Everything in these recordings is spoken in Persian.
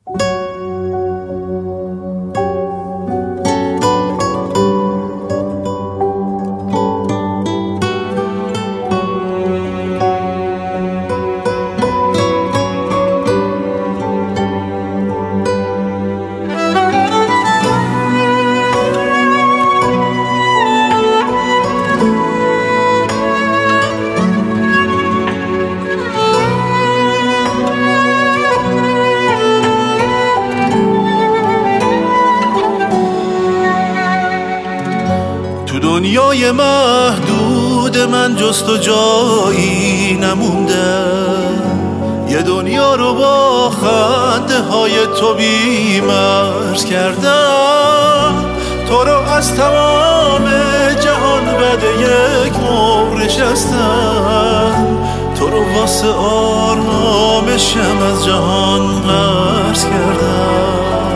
دنیای محدود من جز تو جایی نمونده، یه دنیا رو با خنده های تو بی‌مرز کردم. تو رو از تمام جهان بعد یک مهر نشستم، تو رو واسه آرامشم از جهان قرض کردم.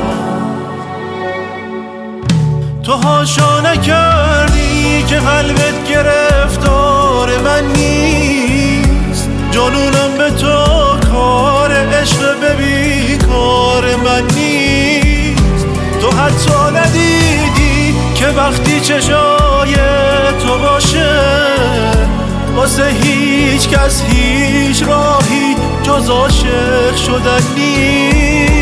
تو هاشا نکردی که قلبت گرفتار من نیست، جنونم به تو کار عشق به بیکار من نیست. تو حتی ندیدی که وقتی چشای تو باشه واسه هیچ کس هیچ راهی جز عاشق شدن نیست.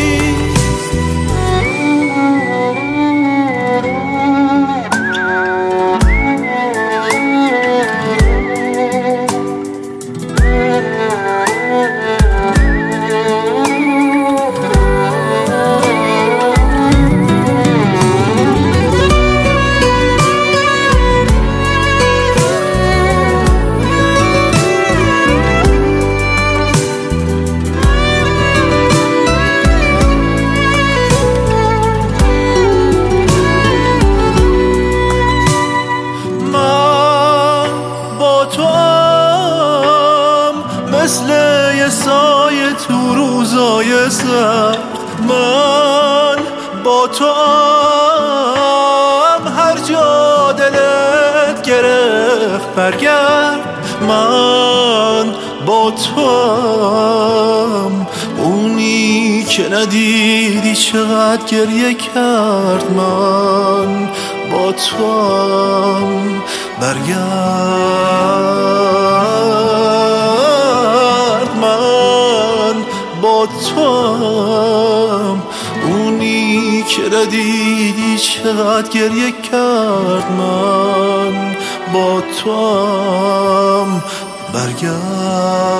مثل یه سایه تو روزای سرد، من با تو هر جا دلت گرفت برگرد. من با تو اونی که ندیدی چقدر گریه کرد. من با تو برگرد. من با تو اونی که ندیدی چقدر گریه کرد. من با تو برگرد.